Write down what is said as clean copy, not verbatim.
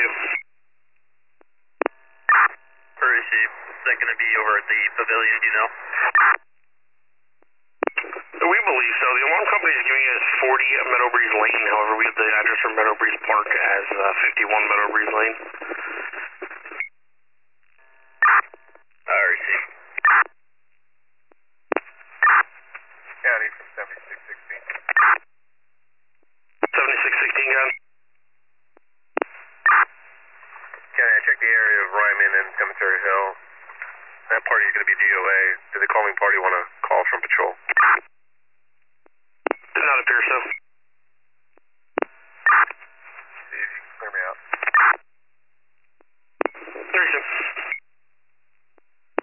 Receive. Is that going to be over at the pavilion, do you know? We believe so. The alarm company is giving us 40 Meadow Breeze Lane. However, we have the address for Meadow Breeze Park as 51 Meadow Breeze Lane. Receive. County from 7616. 7616, gun. County, I checked the area of Ryman and Cemetery Hill. That party is going to be DOA. Do the calling party want to call from patrol? Did not appear so.